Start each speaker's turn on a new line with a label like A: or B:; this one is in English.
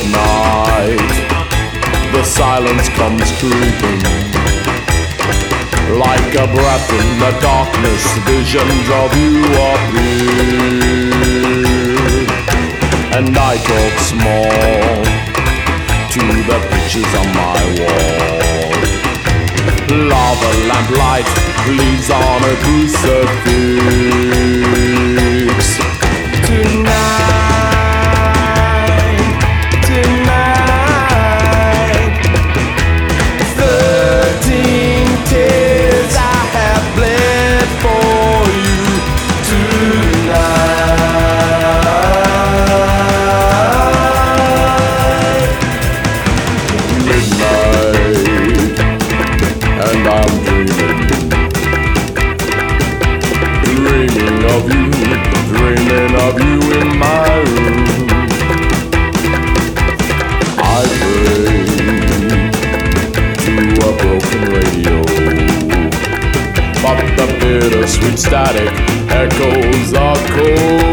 A: midnight, the silence comes creeping. Like a breath in the darkness, visions of you appear. And I talk small to the pictures on my wall. Lava lamplight leaves on a crucifix. Tonight, 13 tears I have bled for you tonight. Midnight, and I'm dreaming of you in my room. I pray to a broken radio, but the bittersweet static echoes a cold